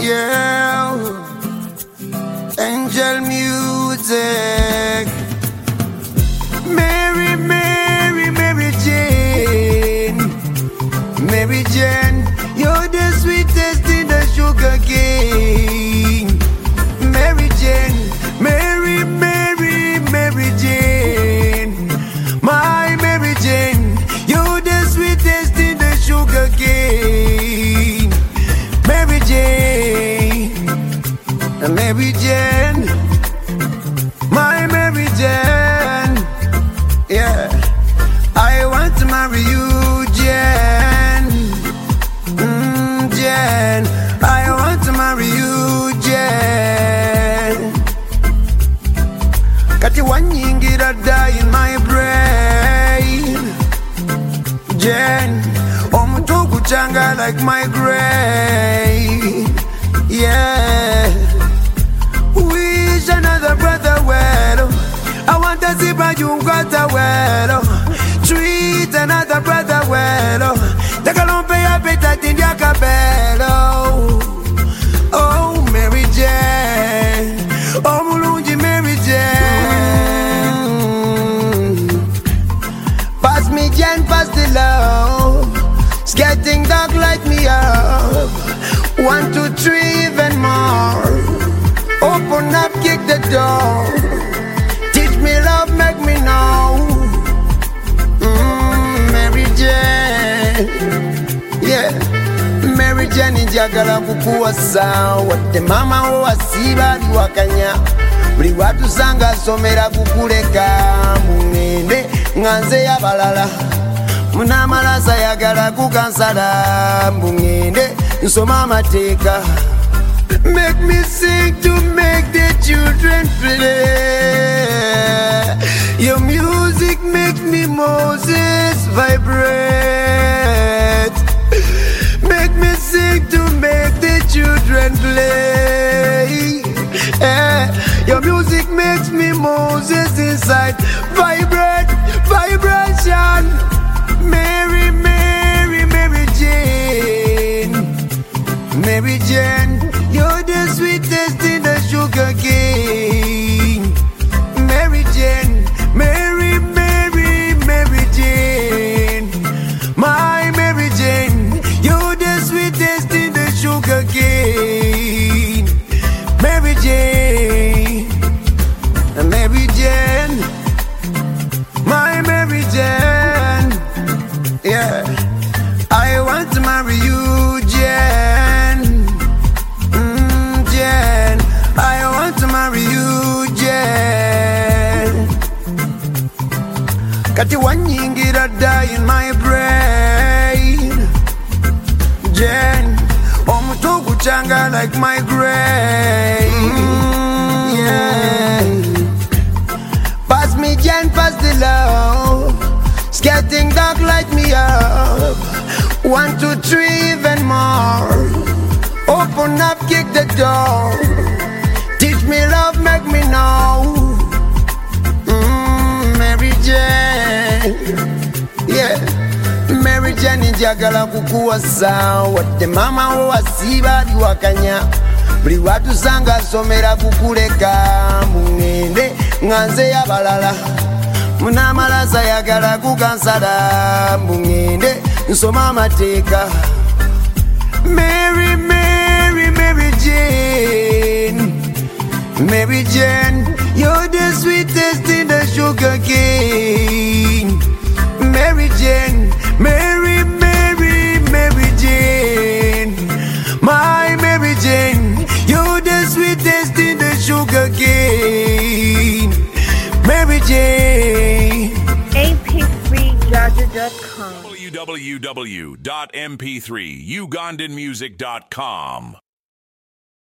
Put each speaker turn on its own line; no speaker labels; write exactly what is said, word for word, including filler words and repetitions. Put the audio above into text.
girl. Angel music. Mary, Mary, Mary Jane. Mary Jane, you're the sweetest in the sugar cane. Mary Jane, Mary, Mary, Mary Jane. My Mary Jane, you're the sweetest in the sugar cane. Mary Jane, Mary Jane, my Mary Jane. Yeah, I want to marry you, Jane. Mm, Jane, I want to marry you, Jane. Kati wanyingira die in my brain, Jane. Omutugu changa like my grave. Yeah, wish another brother well. I want to see my young brother well. Treat another brother well. Take a long pay up it at India Cabello. Oh, Mary Jane. Oh, Mulungi Mary Jane. Pass me Jane, pass the love. It's getting dark, light me up. One, two, three, even more. Open up, kick the door. Teach me love, make me know. Mm, Mary Jane. Yeah, Mary Jane njagala kukuwa sawa. Te mama owasiba liwakanya. Buli watu sanga somera kukuleka. Mungende nganze ya balala. Munamalasa yagala kukansala. Mungende nsoma mateka. Make me sing to make the children play. Your music makes me Moses vibrate. Make me sing to make the children play. Eh, your music makes me Moses inside vibrate, vibration. Mary, Mary, Mary Jane. Mary Jane, you're the sweetest in the sugar cane. Mary Jane, Mary, Mary, Mary Jane. My Mary Jane, you're the sweetest in the sugar cane. Mary Jane, Mary Jane, my Mary Jane. Yeah, I want to marry you, Jane. Mm, Jane, I want to marry you, Jane. Kati wanyingira die in my brain, Jane. Omutugu changa like my grave. Mm, yeah. Pass me Jane, pass the love. It's getting dark, light me up. One, two, three, even more. Open up, kick the door. Teach me love, make me know. Mm, Mary Jane. Yeah, Mary Jane njagala kukuwa sawa. Te mama owasiba liwakanya. Buli watu sanga somera kukuleka. Mungende nganze ya balala. Munamalasa yagala kukansala. Mungende nsoma mateka. Mary, Mary, Mary Jane. Mary Jane, you're the sweetest in the sugar cane. Mary Jane, Mary, Mary, Mary Jane. My Mary Jane, you're the sweetest in the sugar cane. Mary Jane.
M P three Georgia dot com
w w w dot m p three ugandan music dot com